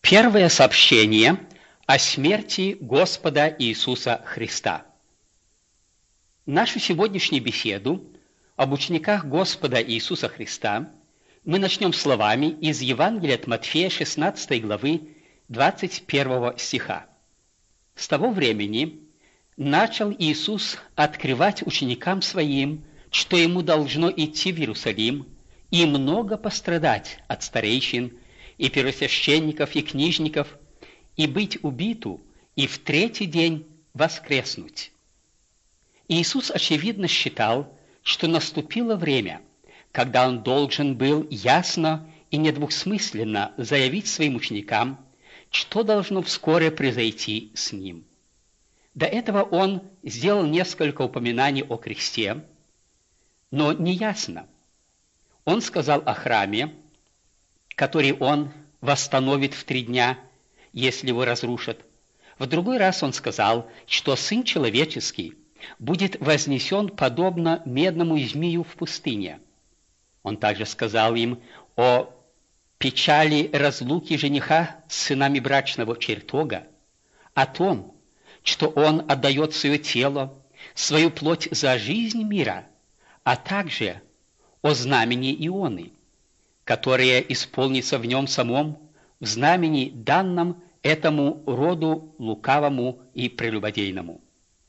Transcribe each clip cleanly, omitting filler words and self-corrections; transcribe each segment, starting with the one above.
Первое сообщение о смерти Господа Иисуса Христа. Нашу сегодняшнюю беседу об учениках Господа Иисуса Христа мы начнем словами из Евангелия от Матфея 16 главы 21 стиха. С того времени начал Иисус открывать ученикам Своим, что Ему должно идти в Иерусалим и много пострадать от старейшин и первосвященников и книжников, и быть убиту, и в третий день воскреснуть. Иисус, очевидно, считал, что наступило время, когда Он должен был ясно и недвусмысленно заявить своим ученикам, что должно вскоре произойти с Ним. До этого Он сделал несколько упоминаний о кресте, но неясно. Он сказал о храме, который Он восстановит в 3 дня, если его разрушат. В другой раз Он сказал, что Сын Человеческий будет вознесен подобно медному змею в пустыне. Он также сказал им о печали разлуки жениха с сынами брачного чертога, о том, что Он отдает свое тело, свою плоть за жизнь мира, а также о знамени Ионы, которое исполнится в нем самом, в знамени, данном этому роду лукавому и прелюбодейному.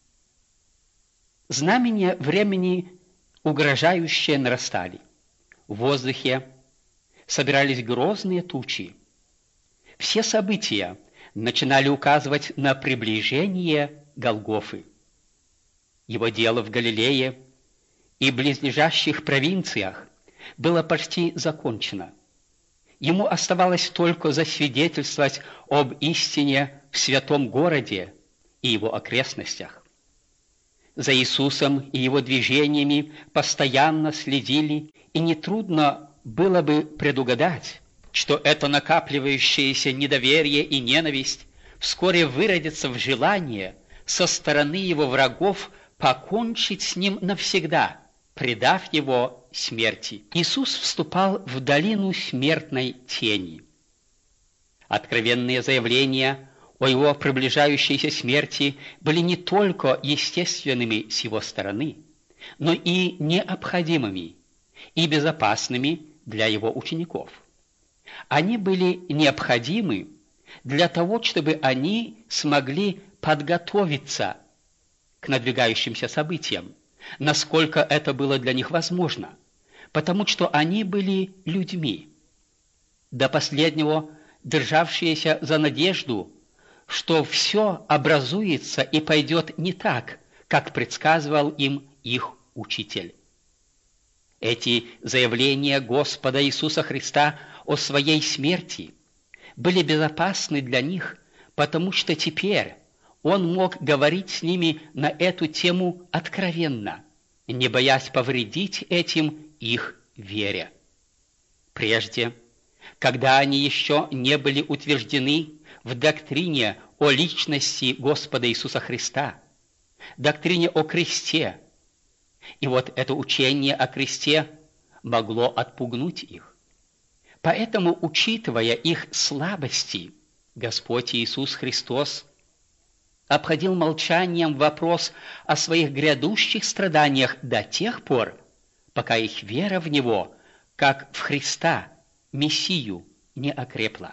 Знамения времени угрожающие нарастали. В воздухе собирались грозные тучи. Все события начинали указывать на приближение Голгофы. Его дело в Галилее и близлежащих провинциях было почти закончено. Ему оставалось только засвидетельствовать об истине в святом городе и его окрестностях. За Иисусом и его движениями постоянно следили, и нетрудно было бы предугадать, что это накапливающееся недоверие и ненависть вскоре выродится в желание со стороны его врагов покончить с ним навсегда, предав его смерти. Иисус вступал в долину смертной тени. Откровенные заявления о его приближающейся смерти были не только естественными с его стороны, но и необходимыми и безопасными для его учеников. Они были необходимы для того, чтобы они смогли подготовиться к надвигающимся событиям, насколько это было для них возможно, потому что они были людьми, до последнего державшиеся за надежду, что все образуется и пойдет не так, как предсказывал им их учитель. Эти заявления Господа Иисуса Христа о своей смерти были безопасны для них, потому что теперь Он мог говорить с ними на эту тему откровенно, не боясь повредить этим их вере. Прежде, когда они еще не были утверждены в доктрине о личности Господа Иисуса Христа, доктрине о кресте, и вот это учение о кресте могло отпугнуть их. Поэтому, учитывая их слабости, Господь Иисус Христос обходил молчанием вопрос о своих грядущих страданиях до тех пор, пока их вера в Него, как в Христа, Мессию, не окрепла.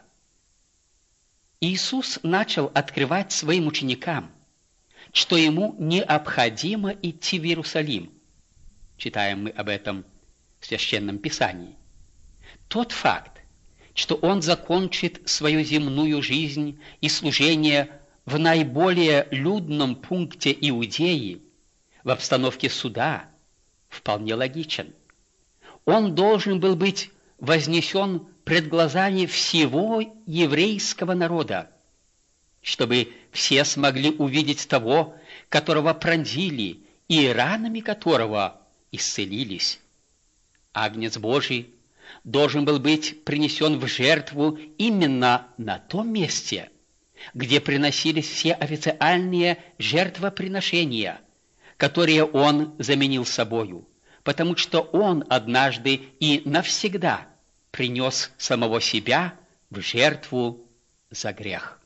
Иисус начал открывать своим ученикам, что Ему необходимо идти в Иерусалим. Читаем мы об этом в Священном Писании. Тот факт, что Он закончит свою земную жизнь и служение в наиболее людном пункте Иудеи, в обстановке суда, вполне логичен. Он должен был быть вознесен пред глазами всего еврейского народа, чтобы все смогли увидеть того, которого пронзили и ранами которого исцелились. Агнец Божий должен был быть принесен в жертву именно на том месте, где приносились все официальные жертвоприношения, которые Он заменил собою, потому что Он однажды и навсегда принес самого себя в жертву за грех.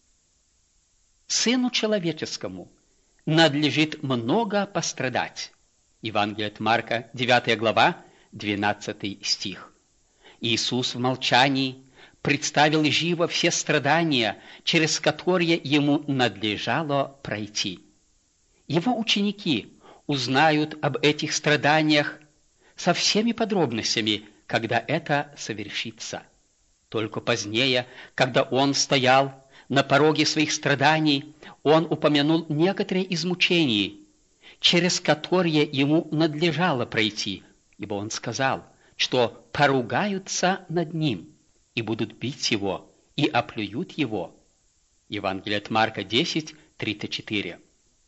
Сыну человеческому надлежит много пострадать. Евангелие от Марка, 9 глава, 12 стих. Иисус в молчании представил живо все страдания, через которые ему надлежало пройти. Его ученики узнают об этих страданиях со всеми подробностями, когда это совершится. Только позднее, когда он стоял на пороге своих страданий, он упомянул некоторые из мучений, через которые ему надлежало пройти, ибо он сказал, что поругаются над ним и будут бить его, и оплюют его. Евангелие от Марка 10, 34.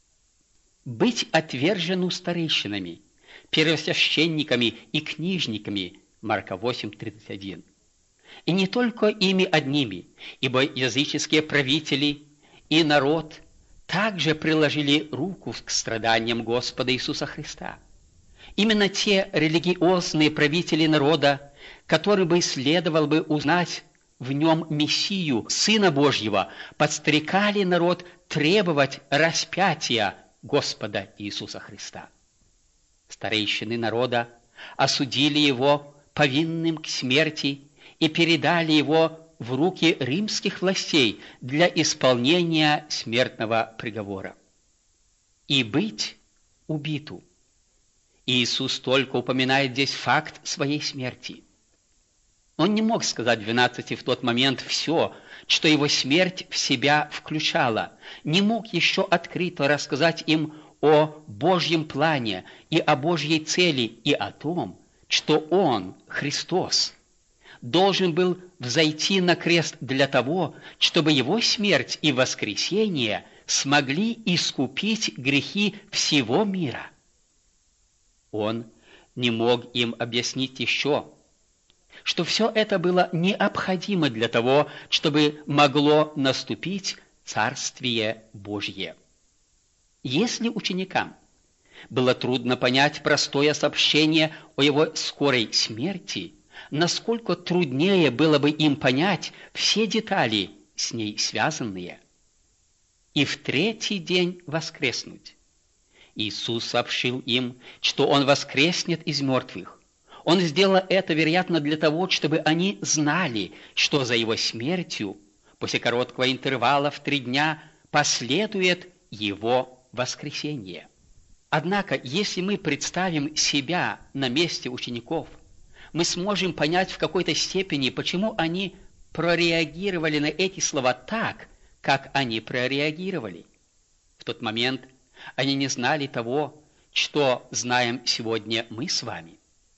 Быть отвержену старейшинами, первосвященниками и книжниками, Марка 8, 31. И не только ими одними, ибо языческие правители и народ также приложили руку к страданиям Господа Иисуса Христа. Именно те религиозные правители народа, которые бы следовало бы узнать в нем Мессию, Сына Божьего, подстрекали народ требовать распятия Господа Иисуса Христа. Старейшины народа осудили его повинным к смерти и передали его в руки римских властей для исполнения смертного приговора. И быть убиту. Иисус только упоминает здесь факт своей смерти. Он не мог сказать 12 в тот момент все, что его смерть в себя включала, не мог еще открыто рассказать им о Божьем плане и о Божьей цели и о том, что Он, Христос, должен был взойти на крест для того, чтобы Его смерть и воскресение смогли искупить грехи всего мира. Он не мог им объяснить еще, что все это было необходимо для того, чтобы могло наступить Царствие Божье. Если ученикам было трудно понять простое сообщение о его скорой смерти, насколько труднее было бы им понять все детали, с ней связанные. И в третий день воскреснуть. Иисус сообщил им, что Он воскреснет из мертвых. Он сделал это, вероятно, для того, чтобы они знали, что за Его смертью, после короткого интервала в 3 дня, последует Его воскресение. Однако, если мы представим себя на месте учеников, мы сможем понять в какой-то степени, почему они прореагировали на эти слова так, как они прореагировали. В тот момент они не знали того, что знаем сегодня мы с вами.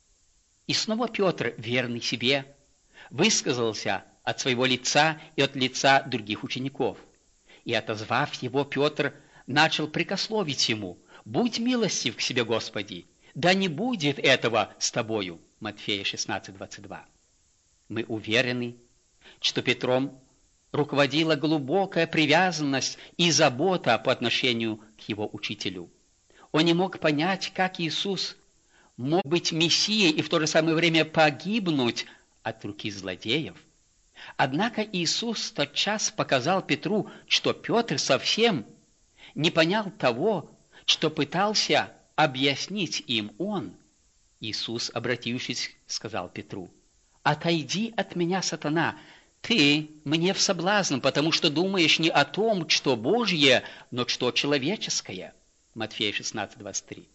И снова Петр, верный себе, высказался от своего лица и от лица других учеников. И, отозвав его, Петр начал прикословить ему: «Будь милостив к себе, Господи, да не будет этого с тобою». Матфея 16, 22. Мы уверены, что Петром руководила глубокая привязанность и забота по отношению к его учителю. Он не мог понять, как Иисус мог быть Мессией и в то же самое время погибнуть от руки злодеев. Однако Иисус тотчас показал Петру, что Петр совсем не понял того, что пытался объяснить им он. Иисус, обратившись, сказал Петру: «Отойди от меня, сатана, ты мне в соблазн, потому что думаешь не о том, что Божье, но что человеческое». Матфея 16, 23.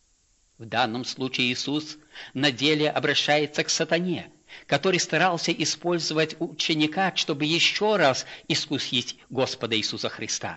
В данном случае Иисус на деле обращается к сатане, который старался использовать ученика, чтобы еще раз искусить Господа Иисуса Христа.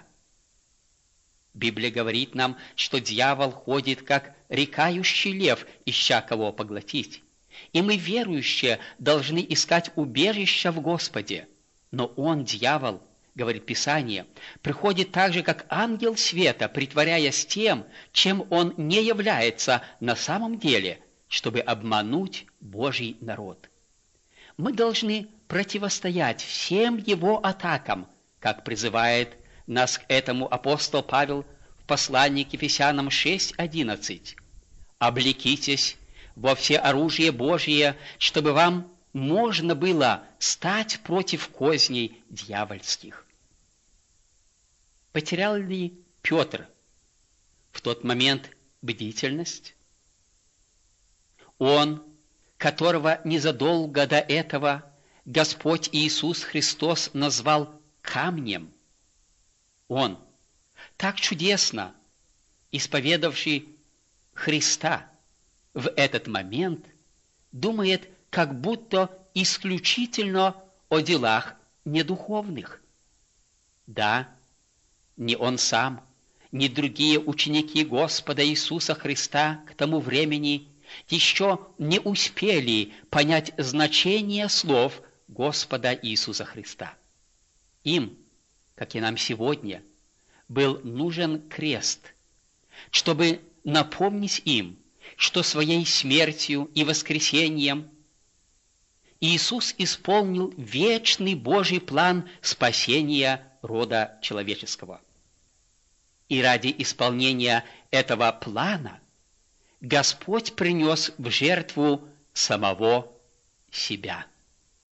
Библия говорит нам, что дьявол ходит, как рыкающий лев, ища кого поглотить. И мы, верующие, должны искать убежища в Господе. Но он, дьявол, говорит Писание, приходит так же, как ангел света, притворяясь тем, чем он не является на самом деле, чтобы обмануть Божий народ. Мы должны противостоять всем его атакам, как призывает нас к этому апостол Павел в послании к Ефесянам 6:11. «Облекитесь во всеоружие Божие, чтобы вам можно было стать против козней дьявольских. Потерял ли Петр в тот момент бдительность? Он, которого незадолго до этого Господь Иисус Христос назвал камнем, он, так чудесно исповедавший Христа, в этот момент думает как будто исключительно о делах недуховных. Да, ни он сам, ни другие ученики Господа Иисуса Христа к тому времени еще не успели понять значение слов Господа Иисуса Христа. Им, как и нам сегодня, был нужен крест, чтобы напомнить им, что своей смертью и воскресением Иисус исполнил вечный Божий план спасения рода человеческого. И ради исполнения этого плана Господь принес в жертву самого себя.